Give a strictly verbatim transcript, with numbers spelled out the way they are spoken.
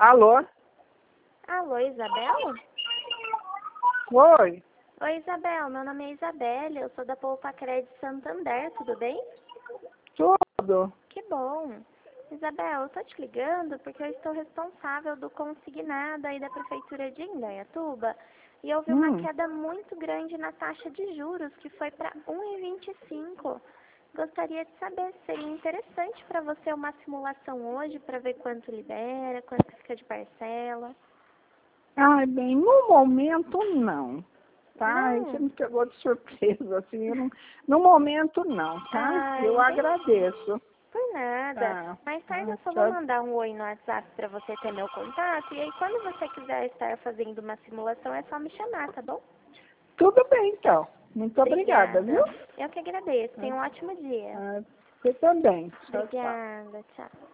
Alô? Alô, Isabel? Oi. Oi, Isabel. Meu nome é Isabelle. Eu sou da Poupa Crédito Santander. Tudo bem? Tudo. Que bom. Isabel, eu tô te ligando porque eu estou responsável do consignado aí da Prefeitura de Indaiatuba e houve uma Hum. queda muito grande na taxa de juros, que foi para um vírgula vinte e cinco. Gostaria de saber se seria interessante para você uma simulação hoje para ver quanto libera, quanto fica de parcela. Ai, bem, no momento não, tá? Aí você Não? me pegou de surpresa, assim, eu não, no momento não, tá? Ah, Eu entendi. agradeço. Por nada. Tá. Mais tarde Ah, eu só vou tá. mandar um oi no WhatsApp para você ter meu contato. E aí quando você quiser estar fazendo uma simulação é só me chamar, tá bom? Tudo bem, então. Muito obrigada, Obrigada. viu? Eu que agradeço. Tenha um ótimo dia. Ah, você também. Tchau, tchau. Obrigada. Tchau.